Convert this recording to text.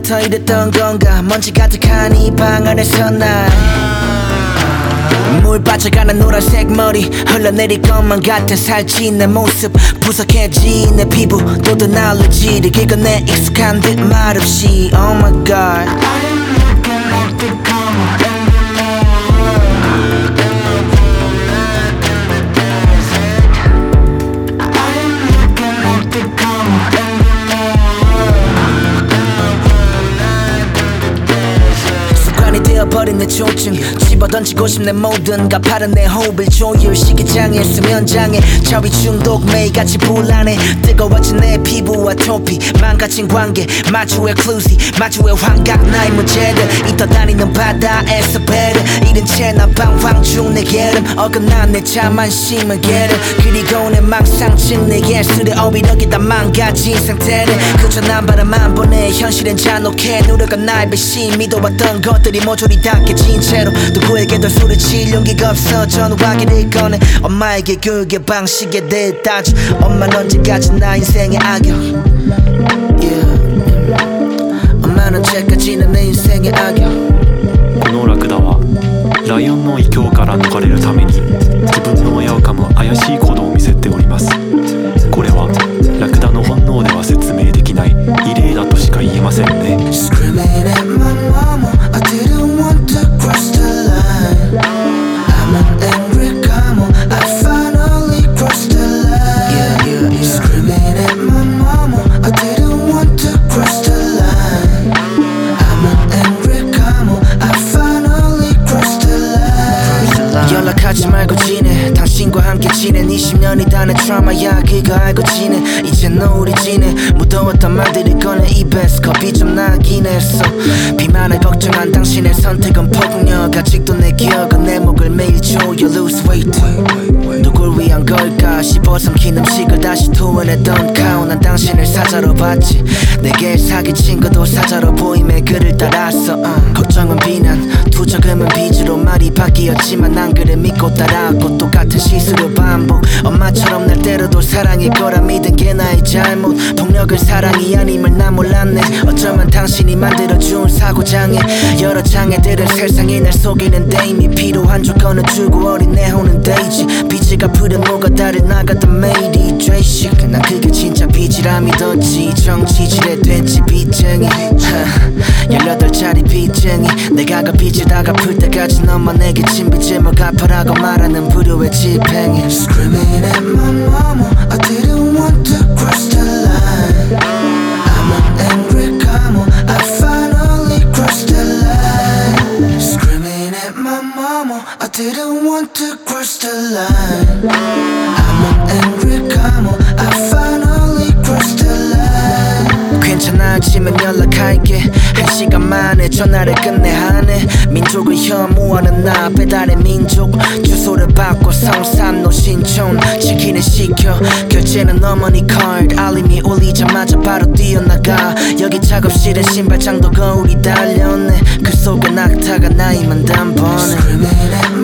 언제부터 이랬던 건가 먼지 가득한 이 방 안에서 날 물 빠져가는 노란색 머리 흘러내릴 것만 같은 살찐 내 모습 부석해진 내 피부 또든 알러지를 긁어내 익숙한 듯 말없이 Oh my god 버린 내 조증 집어던지고 싶네 모든 가파른 내 호흡을 조율 시기장애 수면장애 자위 중독 매일같이 불안해 뜨거워진 내 피부와 토피 망가진 관계 마주의 클루시 마주의 환각 나의 문제들 잊어다니는 바다에서 배를 잃은 채 나 방황 중 내 게으름 어긋난 내 자만심을 게으름 그리고 내 망상증 내 예술의 어휘력이 다 망가진 상태를 그저 난 바라만 보내 현실은 잔혹해 누려가 나의 배신 믿어왔던 것들이 모조리 다 깨진 채로 누구에게도 소리칠 용기가 없어 전화기를 꺼내 엄마에게 교육의 방식에 대해 따져 엄마는 언제까지 나 인생의 악역 엄마는 언제까지나 내 인생의 악역 このラクダはライオンの異教から逃れるために自分の親を噛む怪しい行動を見せております。これはラクダの本能では説明できない異例だとしか言えませんね。 연락하지 말고 지내 당신과 함께 지낸 20년이다는 트라우마야 그거 알고 지내 이젠 우울해지네 무더웠던 말들을 꺼내 입에서 겁이 좀 나긴 했어 비만을 걱정한 당신의 선택은 폭력 아직도 내 기억은 내 목을 매일 조여 lose weight 누굴 위한 걸까 씹어 삼킨 음식을 다시 토해내던 카오 난 당신을 사자로 봤지 내게 사기친 것도 사자로 보임에 그를 따랐어 걱정은 비난 투적음은 빚으로 말이 바뀌었지만 난 그를 믿고 따라왔고 똑같은 실수로 반복 엄마처럼 날 때려도 사랑일 거라 믿은 게 나의 잘못 폭력은 사랑이 아님을 난 몰랐네 어쩌면 당신이 만들어준 사고장애 여러 장애들은 세상이 날 속이는데 이미 필요한 조건을 주고 어린 내 혼은 데이지 빚을 갚으려 뭐가 다를 나갔던 매일이 죄식 난 그게 진짜 빚이라 믿었지 정치질에 됐지 빚쟁이 18짜리 빚쟁이 내가 그 빚을 다 갚을 때까지 너만 내게 진 빚을 뭐 갚으라고 말하는 불효의 집행이 Screaming at my mama I didn't want to cross the line I'm an angry camel I finally crossed the line Screaming at my mama I didn't want to cross the line I'm an angry camel I finally crossed the line 괜찮아지면 연락할게 1시간 만에 전화를 끝내 하네 민족을 혐오하는 나 배달의 민족 주소를 바꿔 성산로 신촌 치킨을 시켜 결제는 어머니 카드 알림이 울리자마자 바로 뛰어나가 여기 작업실은 신발장도 거울이 달렸네 그 속에 낙타가 나이만 단번에